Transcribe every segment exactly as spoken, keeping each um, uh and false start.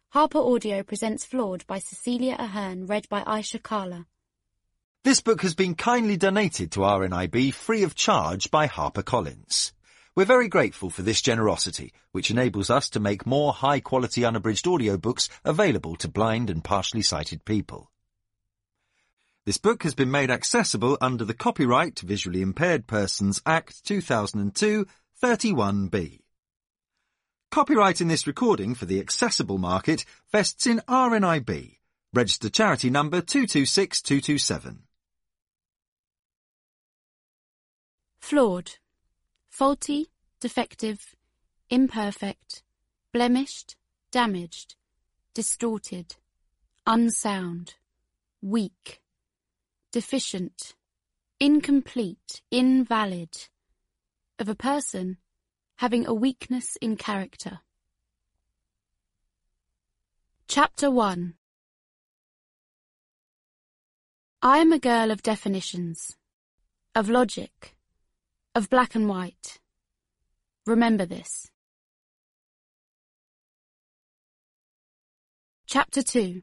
Harper Audio presents Flawed by Cecilia Ahern, read by Aisha Kala. This book has been kindly donated to R N I B free of charge by HarperCollins. We're very grateful for this generosity, which enables us to make more high-quality unabridged audiobooks available to blind and partially sighted people. This book has been made accessible under the Copyright Visually Impaired Persons Act two thousand two, thirty-one B. Copyright in this recording for the accessible market vests in R N I B, registered charity number two two six two two seven. Flawed. Faulty, defective, imperfect, blemished, damaged, distorted, unsound, weak, deficient, incomplete, invalid, of a person having a weakness in character. Chapter one. I am a girl of definitions, of logic, of black and white. Remember this. Chapter two.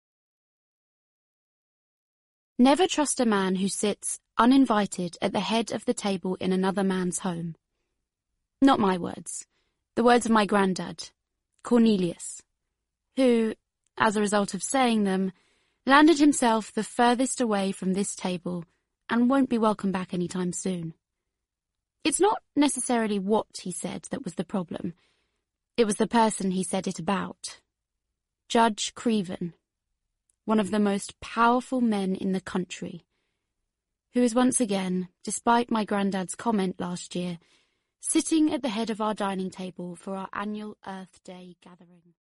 Never trust a man who sits uninvited at the head of the table in another man's home. Not my words, the words of my granddad, Cornelius, who, as a result of saying them, landed himself the furthest away from this table and won't be welcome back any time soon. It's not necessarily what he said that was the problem. It was the person he said it about. Judge Creven, one of the most powerful men in the country, who is once again, despite my granddad's comment last year, sitting at the head of our dining table for our annual Earth Day gathering.